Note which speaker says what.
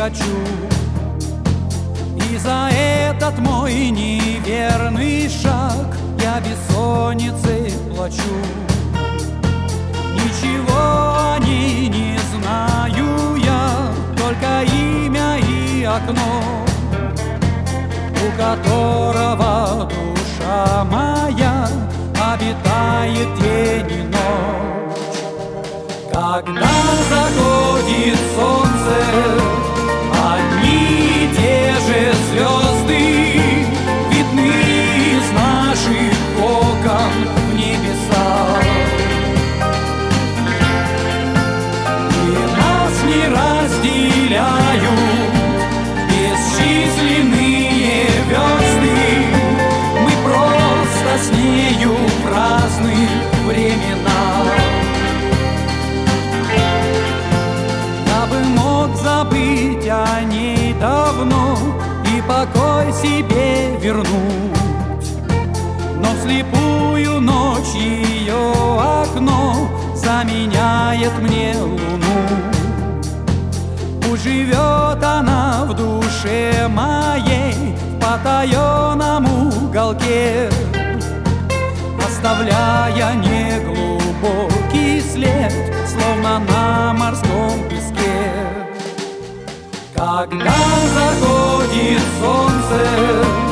Speaker 1: хочу. И за этот мой неверный шаг я бессонницей плачу. Ничего о ней не знаю я, только имя и окно, у которого душа моя обитает день и ночь. Когда заходит солнце, одни и те же звезды видны из наших окон в небеса. И нас не разделяют бесчисленные версты, мы просто с нею в разных временах. Я бы мог забыть о ней давно и покой себе вернуть, но вслепую ночь ее окно заменяет мне луну. Пусть живет она в душе моей в потаенном уголке, оставляя неглубокий след, словно на морском песке. Когда заходит солнце,